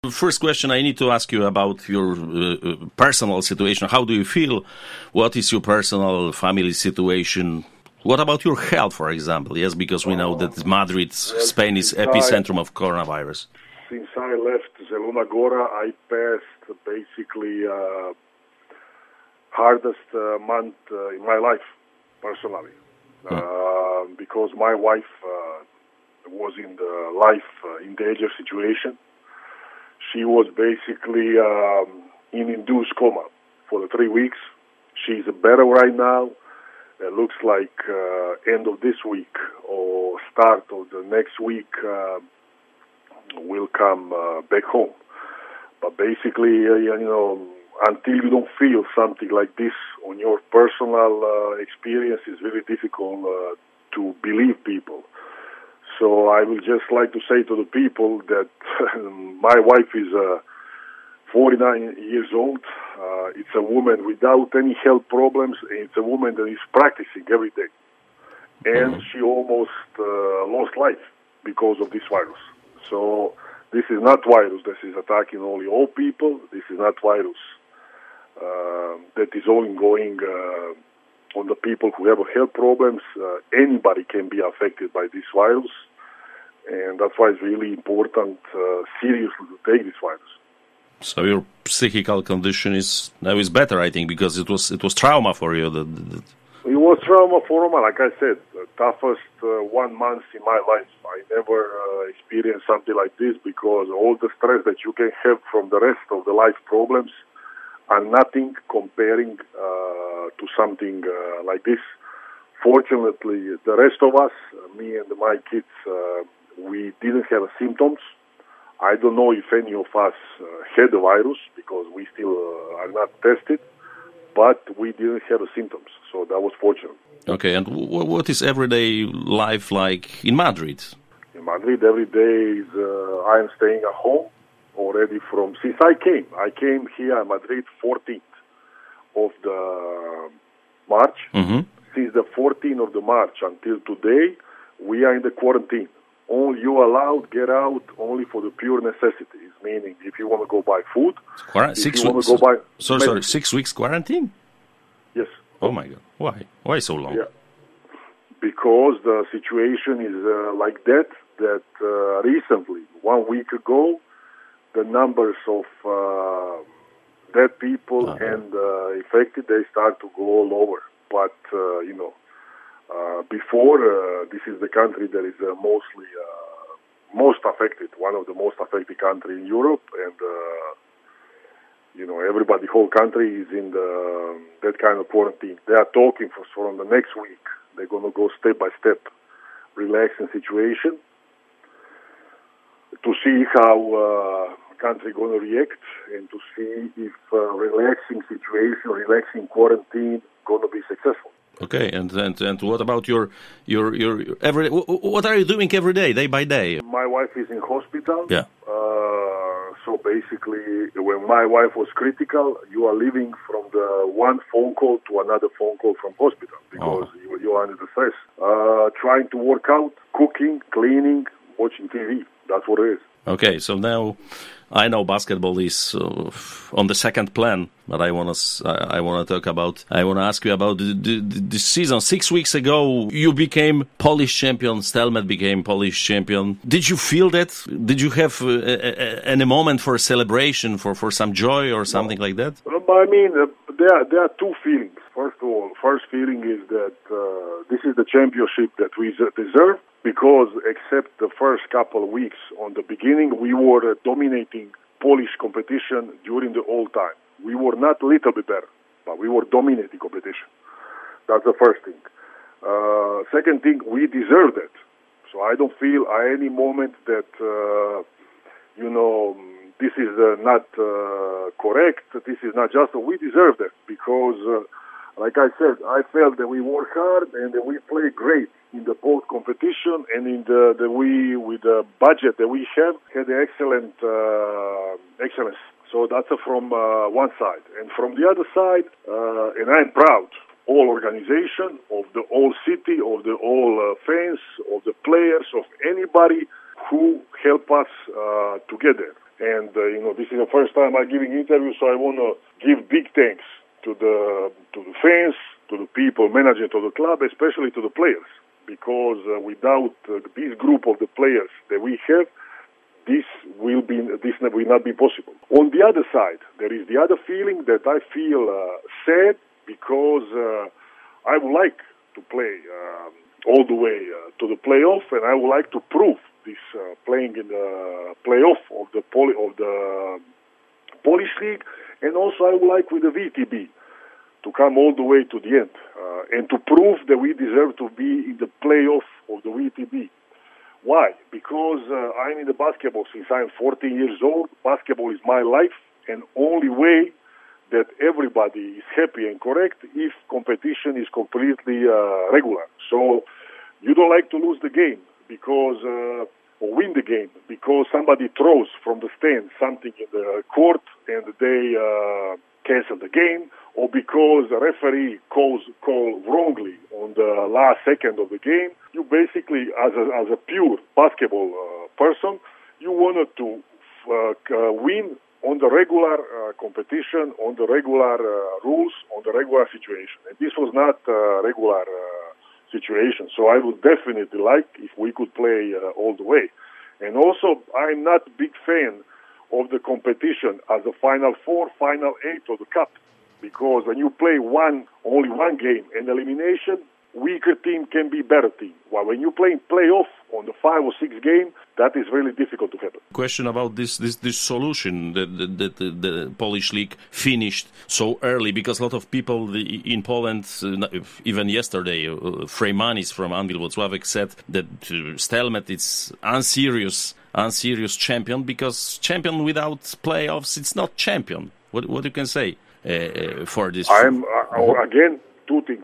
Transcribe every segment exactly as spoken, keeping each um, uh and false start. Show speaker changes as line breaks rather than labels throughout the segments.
First question, I need to ask you about your uh, personal situation. How do you feel? What is your personal family situation? What about your health, for example? Yes, because we know that Madrid,
well,
Spain is epicentrum of coronavirus.
Since I left Zeluna Gora, I passed basically uh, hardest uh, month uh, in my life, personally, hmm. uh, because my wife uh, was in the life uh, endangered situation. She was basically um, in induced coma for the three weeks. She's better right now. It looks like uh, end of this week or start of the next week uh, will come uh, back home. But basically, uh, you know, until you don't feel something like this on your personal uh, experience, it's very difficult uh, to believe people. So I would just like to say to the people that my wife is uh, forty-nine years old. Uh, it's a woman without any health problems. It's a woman that is practicing every day. And mm-hmm. she almost uh, lost life because of this virus. So this is not virus that is attacking only old people. This is not virus uh, that is only going uh, on the people who have health problems. Uh, anybody can be affected by this virus. And that's why it's really important, uh, seriously, to take this virus.
So your psychical condition is now is better, I think, because it was it was trauma for you. That, that...
It was trauma for me. Like I said, the toughest uh, one month in my life. I never uh, experienced something like this because all the stress that you can have from the rest of the life problems are nothing comparing uh, to something uh, like this. Fortunately, the rest of us, uh, me and my kids, uh, we didn't have symptoms. I don't know if any of us uh, had the virus because we still uh, are not tested, but we didn't have the symptoms, so that was fortunate.
Okay, and w- what is everyday life like in Madrid?
In Madrid, every day is uh, I am staying at home already from since I came. I came here in Madrid fourteenth of the March. Mm-hmm. Since the fourteenth of the March until today, we are in the quarantine. Only you allowed get out only for the pure necessities, meaning if you want to go buy food,
Quar-
if
six
you want
weeks.
to go buy
sorry,
medicine.
sorry, six weeks quarantine?
Yes.
Oh my God! Why? Why so long?
Yeah. Because the situation is uh, like that. That uh, recently, one week ago, the numbers of uh, dead people uh-huh. and uh, infected they start to go lower. But uh, you know. Uh, before, uh, this is the country that is uh, mostly uh, most affected, one of the most affected countries in Europe, and uh, you know everybody, whole country is in the that kind of quarantine. They are talking for from the next week. They're going to go step by step, relaxing situation to see how uh, country going to react and to see if uh, relaxing situation, relaxing quarantine, going to be successful.
Okay, and, and and what about your your your every? What are you doing every day, day by day?
My wife is in hospital.
Yeah.
Uh, so basically, when my wife was critical, you are living from the one phone call to another phone call from hospital because oh. you, you are under the stress. Uh, trying to work out, cooking, cleaning, watching T V. That's what it is.
Okay, so now I know basketball is uh, on the second plan, but I want to I, I want to talk about. I want to ask you about the, the, the season. Six weeks ago, you became Polish champion. Stelmet became Polish champion. Did you feel that? Did you have uh, a, a, any moment for celebration, for, for some joy or something no. like that?
I mean, uh, there are, there are two feelings. First of all, first feeling is that uh, this is the championship that we deserve. Because except the first couple of weeks on the beginning, we were uh, dominating Polish competition during the whole time. We were not a little bit better, but we were dominating competition. That's the first thing. Uh, second thing, we deserved it. So I don't feel at any moment that, uh, you know, this is uh, not uh, correct, this is not just. We deserved it because, uh, like I said, I felt that we worked hard and that we played great in the both competition and in the, the we with the budget that we have had excellent uh, excellence. So that's uh, from uh, one side, and from the other side, uh, and I'm proud. All organization of the whole city, of the all uh, fans, of the players, of anybody who help us uh, together. And, uh, you know, this is the first time I'm giving interviews, so I want to give big thanks to the to the fans, to the people managing to the club, especially to the players. Because uh, without uh, this group of the players that we have, this will be this will not be possible. On the other side, there is the other feeling that I feel uh, sad because uh, I would like to play um, all the way uh, to the playoff, and I would like to prove this uh, playing in the playoff of the Poli- of the Polish League, and also I would like with the V T B to come all the way to the end uh, and to prove that we deserve to be in the playoff of the V T B. Why? Because uh, I'm in the basketball since I'm fourteen years old. Basketball is my life, and only way that everybody is happy and correct if competition is completely uh, regular. So you don't like to lose the game because uh, or win the game because somebody throws from the stand something in the court and they uh, cancel the game, or because the referee calls call wrongly on the last second of the game. You basically, as a, as a pure basketball uh, person, you wanted to uh, uh, win on the regular uh, competition, on the regular uh, rules, on the regular situation. And this was not a regular uh, situation. So I would definitely like if we could play uh, all the way. And also, I'm not a big fan of the competition as a Final Four, Final Eight, or the Cup. Because when you play one, only one game and elimination, weaker team can be better team. While when you play in playoff on the five or six game, that is really difficult to happen.
Question about this this, this solution that the, the, the, the Polish league finished so early, because a lot of people in Poland, uh, even yesterday, uh, Freymanis from Anwil Włocławek said that uh, Stelmet is unserious, unserious champion, because champion without playoffs, it's not champion. What what you can say uh, for this?
I'm uh, again two things.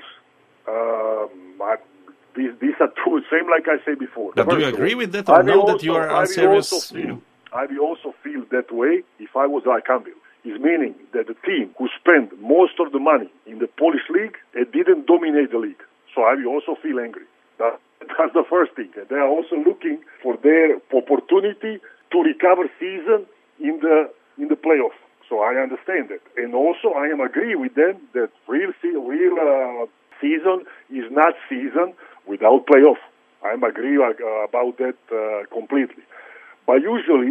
Um, I, these, these are two, same like I said before.
But do you agree with that, or now that you are unserious?
I will, feel, I will also feel that way if I was like Anwil. It's meaning that the team who spent most of the money in the Polish league, it didn't dominate the league. So I will also feel angry. That, that's the first thing. They are also looking for their opportunity to recover season in the in the playoff. So I understand that. And also I am agree with them that real, real uh, season is not season without playoff. I am agree uh, about that uh, completely. But usually,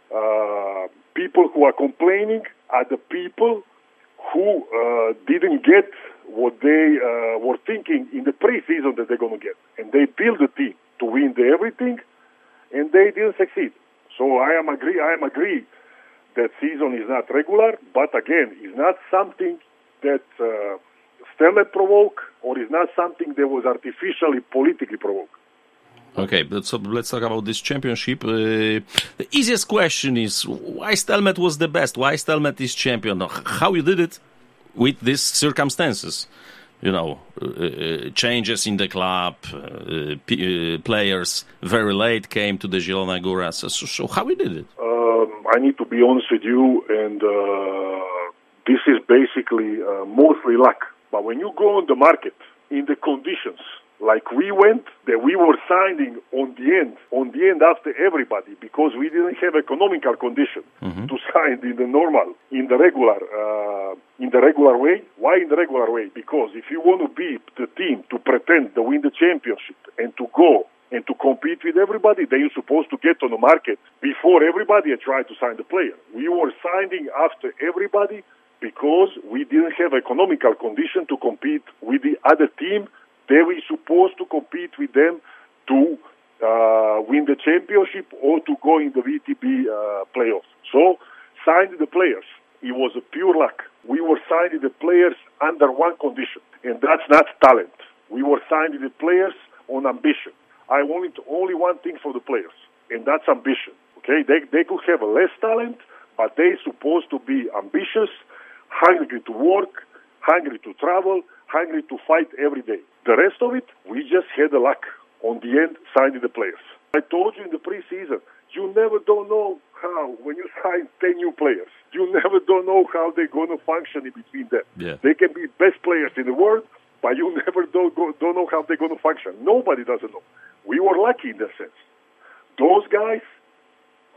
uh, people who are complaining are the people who uh, didn't get what they uh, were thinking in the pre-season that they're going to get. And they build a team to win the everything, and they didn't succeed. So I am agree. I am agree that season is not regular, but again, it's not something that uh, Stelmet provoked, or is not something that was artificially politically provoked.
Okay, so let's talk about this championship. Uh, the easiest question is why Stelmet was the best? Why Stelmet is champion? How you did it with these circumstances? You know, uh, changes in the club, uh, p- uh, players very late came to the Zielona Góra. So, so how we did it?
Um, I need to be honest with you, and uh, this is basically uh, mostly luck. But when you go on the market in the conditions like we went, that we were signing on the end, on the end after everybody, because we didn't have economical condition mm-hmm. to sign in the normal, in the regular, uh, in the regular way. Why in the regular way? Because if you want to be the team to pretend to win the championship and to go and to compete with everybody, then you're supposed to get on the market before everybody and try to sign the player. We were signing after everybody because we didn't have economical condition to compete with the other team. They were supposed to compete with them to uh, win the championship or to go in the V T B uh, playoffs. So, signing the players, it was a pure luck. We were signing the players under one condition, and that's not talent. We were signing the players on ambition. I wanted only one thing for the players, and that's ambition. Okay, they they could have less talent, but they're supposed to be ambitious, hungry to work, hungry to travel, hungry to fight every day. The rest of it, we just had the luck on the end signing the players. I told you in the preseason, you never don't know how, when you sign ten new players, you never don't know how they're going to function in between them.
Yeah.
They can be best players in the world, but you never don't, go, don't know how they're going to function. Nobody doesn't know. We were lucky in that sense. Those guys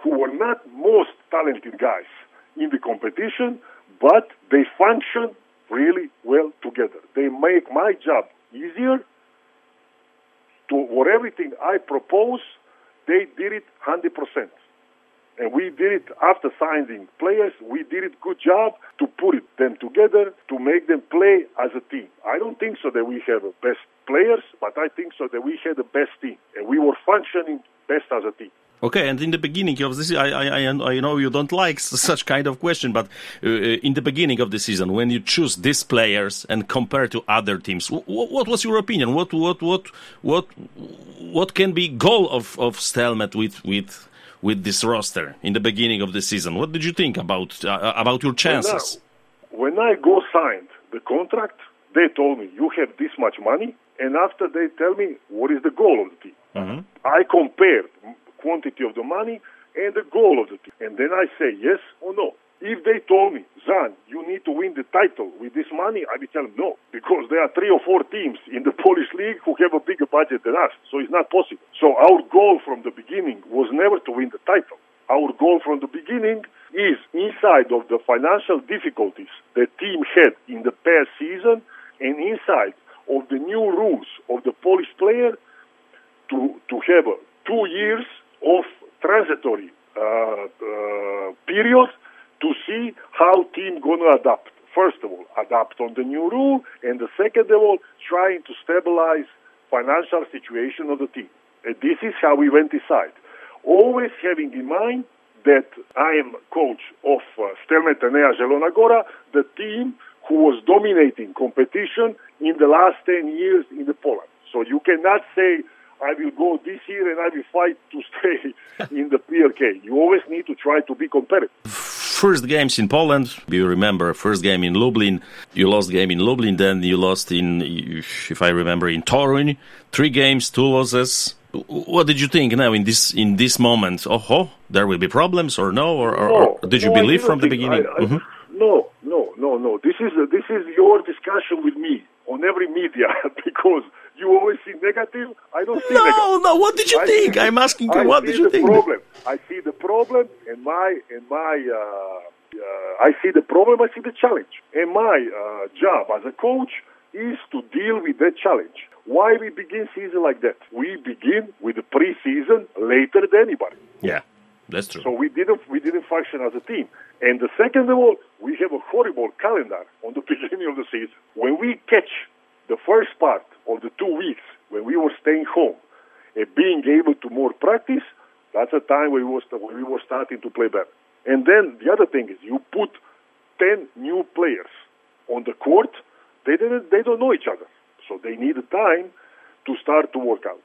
who were not most talented guys in the competition, but they function really well together. They make my job easier. To for everything I propose, they did it one hundred percent. And we did it after signing players. We did it good job to put it, them together, to make them play as a team. I don't think so that we have the best players, but I think so that we had the best team. And we were functioning best as a team.
Okay, and in the beginning of this, I, I, I, I know you don't like such kind of question, but uh, in the beginning of the season, when you choose these players and compare to other teams, what, what was your opinion? What, what, what, what, what can be goal of of Stelmet with with with this roster in the beginning of the season? What did you think about uh, about your chances?
When I, when I go signed the contract, they told me you have this much money, and after they tell me what is the goal of the team. Mm-hmm. I compared quantity of the money and the goal of the team. And then I say yes or no. If they told me, Zan, you need to win the title with this money, I will tell them no, because there are three or four teams in the Polish league who have a bigger budget than us, so it's not possible. So our goal from the beginning was never to win the title. Our goal from the beginning is, inside of the financial difficulties the team had in the past season and inside of the new rules of the Polish player, to, to have uh, two years of transitory uh, uh, period to see how team gonna adapt. First of all, adapt on the new rule, and the second of all, trying to stabilize financial situation of the team. And this is how we went inside. Always having in mind that I am coach of uh, Stelmet Enea Zelona Gora, the team who was dominating competition in the last ten years in the Poland. So you cannot say, I will go this year and I will fight to stay in the P L K. You always need to try to be competitive.
First games in Poland, you remember, first game in Lublin, you lost game in Lublin, then you lost in, if I remember, in Toruń. Three games, two losses. What did you think now in this in this moment? Oh, there will be problems or no? Or, or,
no,
or did you
no,
believe from the beginning?
I, I, mm-hmm. No, no, no, no. This is, uh, this is your discussion with me on every media because you always see negative. I don't see
no,
negative.
No, no. What did you
I
think?
See,
I'm asking you.
I
What did you
the
think?
Problem. I see the problem, and my and my. Uh, uh, I see the problem. I see the challenge, and my uh, job as a coach is to deal with that challenge. Why we begin season like that? We begin with the pre-season later than anybody.
Yeah, that's true.
So we didn't we didn't function as a team. And the second of all, we have a horrible calendar on the beginning of the season. When we catch the first part of the two weeks when we were staying home and being able to more practice, that's a time when we, was, when we were starting to play better. And then the other thing is you put ten new players on the court, they didn't they don't know each other. So they needed time to start to work out.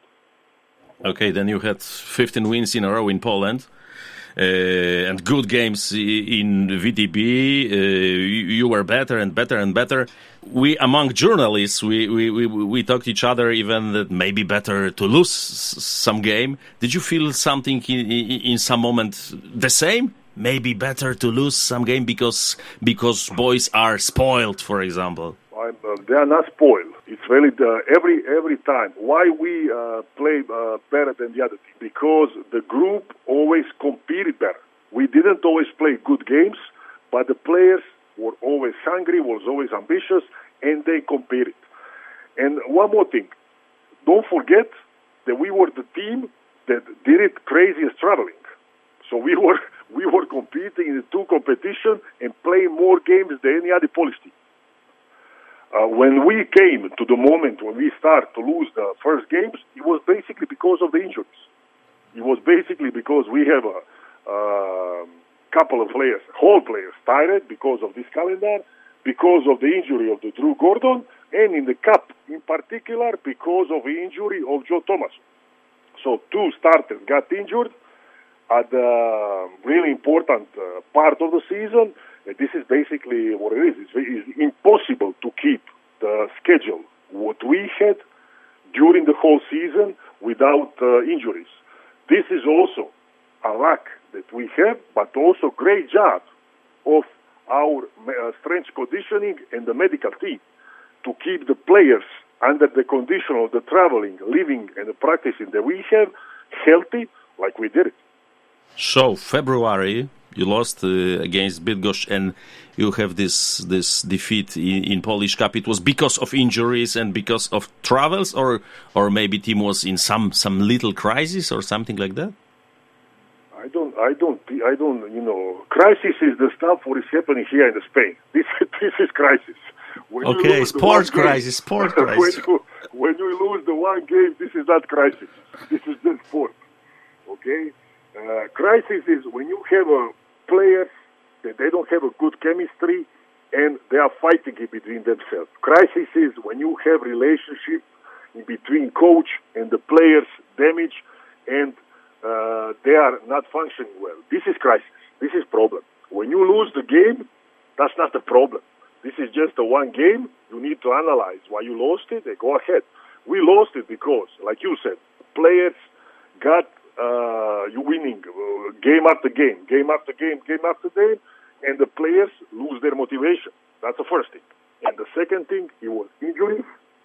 Okay, then you had fifteen wins in a row in Poland. Uh, and good games in V T B. Uh, you were better and better and better. We, among journalists, we, we, we, we talked each other even that maybe better to lose some game. Did you feel something in, in, in some moment the same? Maybe better to lose some game because because boys are spoiled, for example.
I'm, uh, they are not spoiled. It's really the, every every time. Why we uh, play uh, better than the other team? Because the group always competed better. We didn't always play good games, but the players were always hungry, was always ambitious, and they competed. And one more thing, don't forget that we were the team that did it craziest traveling. So we were we were competing in the two competitions and playing more games than any other Polish team. Uh, when we came to the moment when we start to lose the first games, it was basically because of the injuries. It was basically because we have a uh, couple of players, whole players, tired because of this calendar, because of the injury of the Drew Gordon, and in the Cup in particular because of the injury of Joe Thomas. So two starters got injured at the really important uh, part of the season. This is basically what it is. It's, it's impossible to keep the schedule what we had during the whole season without uh, injuries. This is also a lack that we have, but also great job of our uh, strength conditioning and the medical team to keep the players under the condition of the traveling, living, and the practicing that we have healthy like we did it.
So February, you lost uh, against Bydgoszcz, and you have this this defeat in, in Polish Cup. It was because of injuries and because of travels, or or maybe team was in some some little crisis or something like that.
I don't, I don't, I don't. You know, crisis is the stuff what is happening here in Spain. This this is crisis. When
okay, sports crisis, sports crisis.
when, you, when you lose the one game, this is not crisis. This is just sport. Okay, uh, crisis is when you have a players that they don't have a good chemistry and they are fighting in between themselves. Crisis is when you have relationship in between coach and the players damage and uh, they are not functioning well. This is crisis. This is problem. When you lose the game, that's not the problem. This is just a one game. You need to analyze why you lost it and go ahead. We lost it because, like you said, players got uh, you winning uh, game after game, game after game, game after game, and the players lose their motivation. That's the first thing. And the second thing, it was injuries.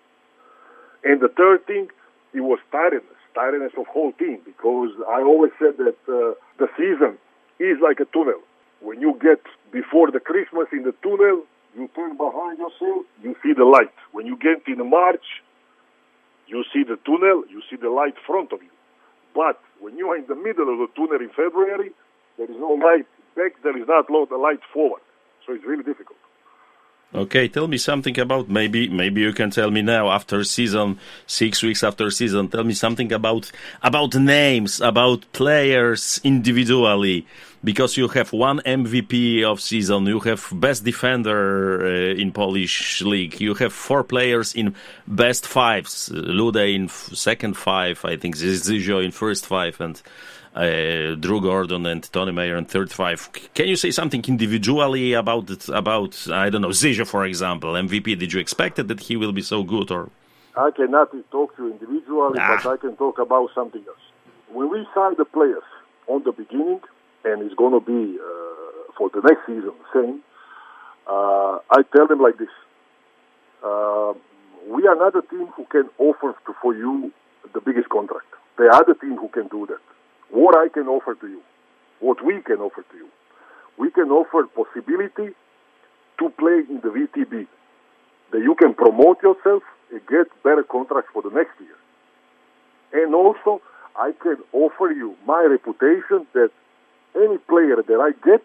And the third thing, it was tiredness, tiredness of whole team. Because I always said that uh, the season is like a tunnel. When you get before the Christmas in the tunnel, you turn behind yourself, you see the light. When you get in March, you see the tunnel, you see the light front of you. But when you are in the middle of the tunnel in February, there is no light back, there is not a lot of light forward. So it's really difficult.
Okay, tell me something about, maybe maybe you can tell me now, after season, six weeks after season, tell me something about about names, about players individually, because you have one M V P of season, you have best defender uh, in Polish league, you have four players in best fives, Lude in f- second five, I think Zizio in first five, and Uh, Drew Gordon and Tony Mayer in third five. Can you say something individually about it, about I don't know, Zizio, for example, M V P? Did you expect it, that he will be so good? Or
I cannot talk to you individually, ah. but I can talk about something else. When we sign the players on the beginning, and it's going to be uh, for the next season the same, uh, I tell them like this. Uh, we are not a team who can offer to, for you the biggest contract. They are the team who can do that. What I can offer to you, what we can offer to you, we can offer possibility to play in the V T B, that you can promote yourself and get better contracts for the next year. And also, I can offer you my reputation that any player that I get,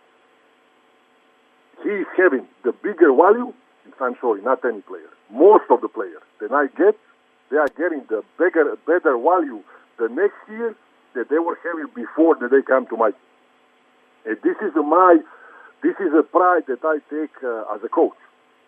he is having the bigger value, I'm sorry, not any player, most of the players that I get, they are getting the bigger, better value the next year that they were having before that they come to my team. And this is a my, this is a pride that I take uh, as a coach.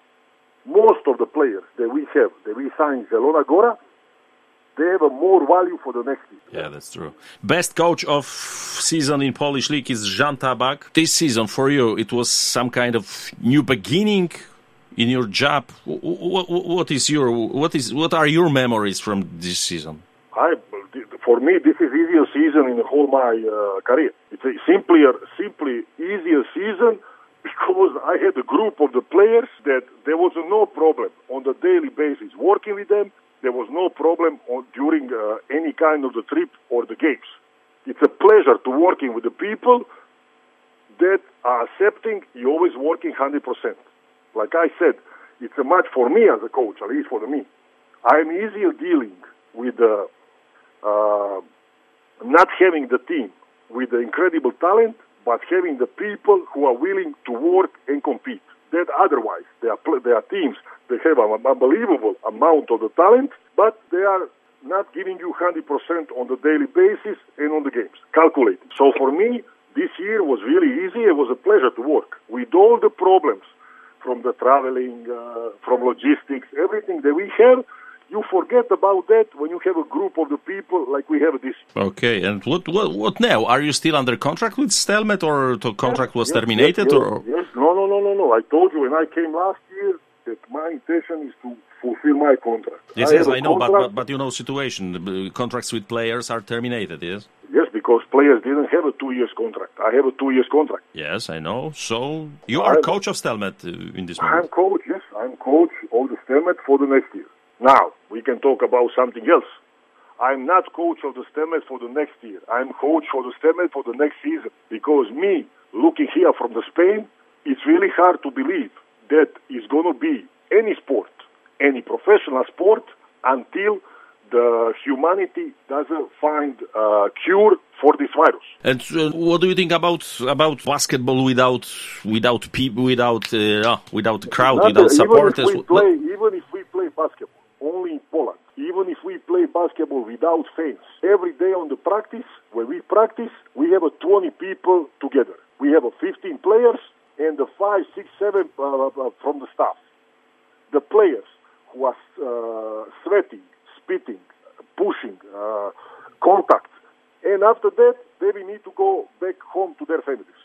Most of the players that we have, that we sign Zielona Góra, they have a more value for the next year.
Yeah, that's true. Best coach of season in Polish league is Jan Tabak. This season for you, it was some kind of new beginning in your job. What, what is your, what is, what are your memories from this season?
I, for me, this is easier season in the whole my uh, career. It's a simply, simply easier season because I had a group of the players that there was no problem on the daily basis working with them. There was no problem on, during uh, any kind of the trip or the games. It's a pleasure to working with the people that are accepting you always working one hundred percent. Like I said, it's a match for me as a coach, at least for me. I'm easier dealing with the Uh, not having the team with the incredible talent, but having the people who are willing to work and compete. That otherwise, they are, they are teams that have an unbelievable amount of the talent, but they are not giving you one hundred percent on the daily basis and on the games, calculating. So for me, this year was really easy. It was a pleasure to work. With all the problems from the traveling, uh, from logistics, everything that we have, you forget about that when you have a group of the people like we have this.
Okay, and what what, what now? Are you still under contract with Stelmet, or the contract
yes,
was
yes,
terminated?
Yes,
or
yes, no, no, no, no, no. I told you when I came last year that my intention is to fulfill my contract.
Yes,
I
yes, I know, but, but but you know, situation contracts with players are terminated. Yes.
Yes, because players didn't have a two years contract. I have a two years contract.
Yes, I know. So you are I'm, coach of Stelmet in this moment.
I'm coach. Yes, I'm coach of the Stelmet for the next year. Now, we can talk about something else. I'm not coach of the Stemmet for the next year. I'm coach for the Stemmet for the next season. Because me, looking here from the Spain, it's really hard to believe that it's going to be any sport, any professional sport, until the humanity doesn't find a cure for this virus.
And uh, what do you think about about basketball without without people, without uh, without the crowd,
Not
without
even
supporters?
If we play, even if we play basketball, only in Poland, even if we play basketball without fans, every day on the practice, when we practice, we have a twenty people together. We have a fifteen players and the five, six, seven uh, from the staff. The players who are uh, sweating, spitting, pushing, uh, contact. And after that, they will need to go back home to their families.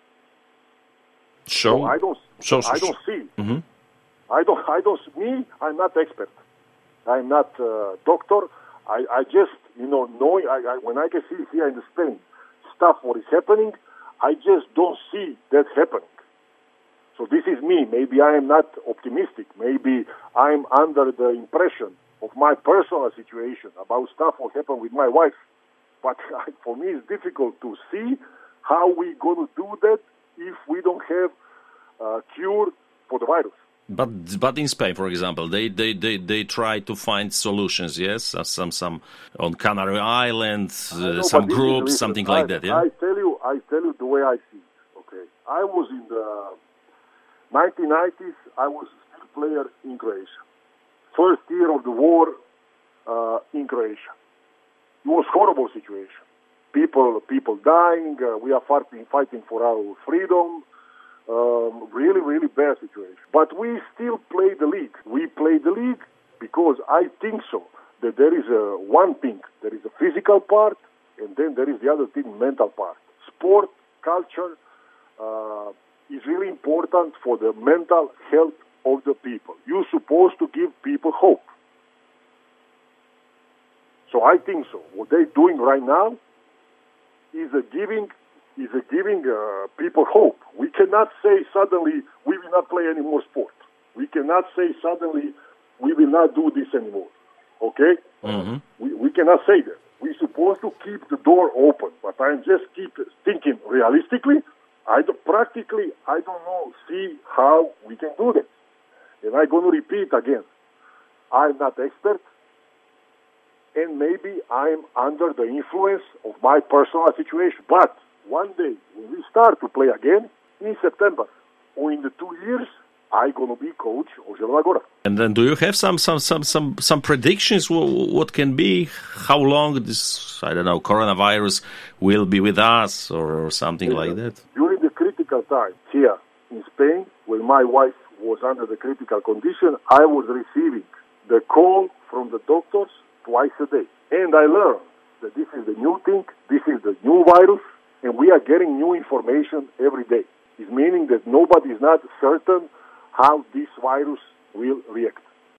So,
so I don't,
so, so,
I don't see.
Mm-hmm.
I don't, I don't. Me, I'm not expert. I'm not a doctor. I, I just, you know, knowing. I, I, when I can see here in Spain stuff what is happening, I just don't see that happening. So this is me. Maybe I am not optimistic. Maybe I'm under the impression of my personal situation about stuff what happened with my wife. But for me, it's difficult to see how we're going to do that if we don't have a cure for the virus.
But but in Spain, for example, they they, they, they try to find solutions. Yes, uh, some some on Canary Islands, uh,
know,
some
listen,
groups,
listen,
something
I,
like that. Yeah.
I tell you, I tell you the way I see it. Okay, I was in the nineteen nineties. I was still a player in Croatia. First year of the war uh, in Croatia. It was horrible situation. People, people dying. Uh, we are fighting, fighting for our freedom. Um, really, really bad situation. But we still play the league. We play the league because I think so that there is a one thing. There is a physical part, and then there is the other thing, mental part. Sport, culture uh, is really important for the mental health of the people. You're supposed to give people hope. So I think so. What they're doing right now is a giving is a giving uh, people hope. We cannot say suddenly we will not play any more sport. We cannot say suddenly we will not do this anymore. Okay?
Mm-hmm.
We we cannot say that. We're supposed to keep the door open. But I just keep thinking realistically. I don't, practically I don't know see how we can do that. And I'm going to repeat again. I'm not expert. And maybe I'm under the influence of my personal situation. But one day, when we start to play again, in September, or in the two years, I'm going to be coach of Zelena Gora.
And then do you have some some some some, some predictions what, what can be, how long this, I don't know, coronavirus will be with us or, or something
Listen,
like that?
During the critical time here in Spain, when my wife was under the critical condition, I was receiving the call from the doctors twice a day. And I learned that this is the new thing, this is the new virus, and we are getting new information every day. It's meaning that nobody is not certain how this virus will react.